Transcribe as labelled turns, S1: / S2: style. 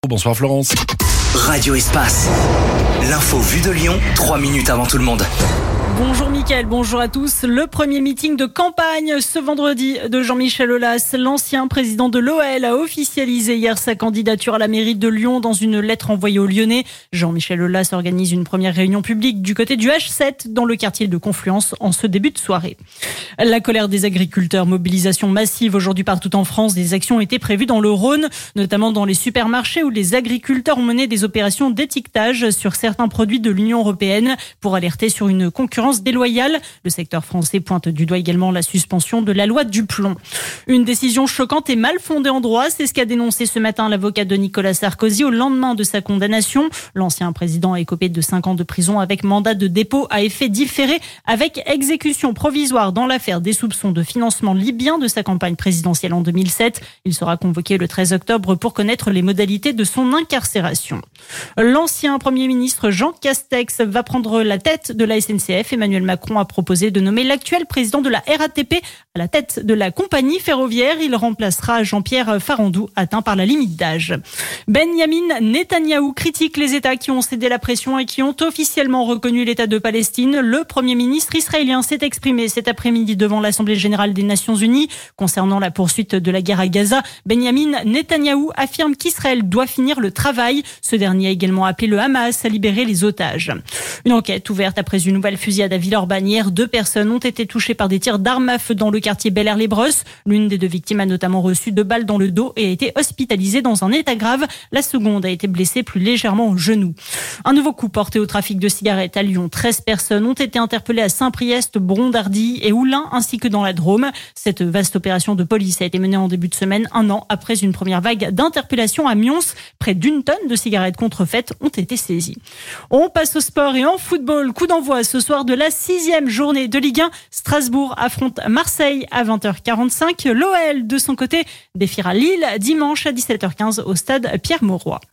S1: Bonsoir Florence.
S2: Radio Espace. L'info vue de Lyon, 3 minutes avant tout le monde.
S3: Bonjour Mickaël, bonjour à tous. Le premier meeting de campagne ce vendredi de Jean-Michel Aulas. L'ancien président de l'OL a officialisé hier sa candidature à la mairie de Lyon dans une lettre envoyée aux Lyonnais. Jean-Michel Aulas organise une première réunion publique du côté du H7 dans le quartier de Confluence en ce début de soirée. La colère des agriculteurs, mobilisation massive aujourd'hui partout en France. Des actions étaient prévues dans le Rhône, notamment dans les supermarchés où les agriculteurs ont mené des opérations d'étiquetage sur certains produits de l'Union européenne pour alerter sur une concurrence déloyale. Le secteur français pointe du doigt également la suspension de la loi du plomb. Une décision choquante et mal fondée en droit, c'est ce qu'a dénoncé ce matin l'avocat de Nicolas Sarkozy au lendemain de sa condamnation. L'ancien président a écopé de 5 ans de prison avec mandat de dépôt à effet différé avec exécution provisoire dans l'affaire des soupçons de financement libyen de sa campagne présidentielle en 2007. Il sera convoqué le 13 octobre pour connaître les modalités de son incarcération. L'ancien Premier ministre Jean Castex va prendre la tête de la SNCF. Emmanuel Macron a proposé de nommer l'actuel président de la RATP à la tête de la compagnie ferroviaire. Il remplacera Jean-Pierre Farandou, atteint par la limite d'âge. Benyamin Netanyahou critique les États qui ont cédé la pression et qui ont officiellement reconnu l'État de Palestine. Le Premier ministre israélien s'est exprimé cet après-midi devant l'Assemblée générale des Nations unies. Concernant la poursuite de la guerre à Gaza, Benyamin Netanyahou affirme qu'Israël doit finir le travail. Ce dernier a également appelé le Hamas à libérer les otages. Une enquête ouverte après une nouvelle fusillade à Villeurbanne. Hier, 2 personnes ont été touchées par des tirs d'armes à feu dans le quartier Bel-Air-les-Brosses. L'une des 2 victimes a notamment reçu 2 balles dans le dos et a été hospitalisée dans un état grave. La seconde a été blessée plus légèrement au genou. Un nouveau coup porté au trafic de cigarettes à Lyon. 13 personnes ont été interpellées à Saint-Priest, Brondardy et Oulin ainsi que dans la Drôme. Cette vaste opération de police a été menée en début de semaine, 1 an après une première vague d'interpellations à Mions. Près d'1 tonne de cigarettes contrefaites ont été saisies. On passe au sport et en football. Coup d'envoi ce soir de la 6e journée de Ligue 1. Strasbourg affronte Marseille à 20h45. L'OL, de son côté, défiera Lille dimanche à 17h15 au stade Pierre-Mauroy.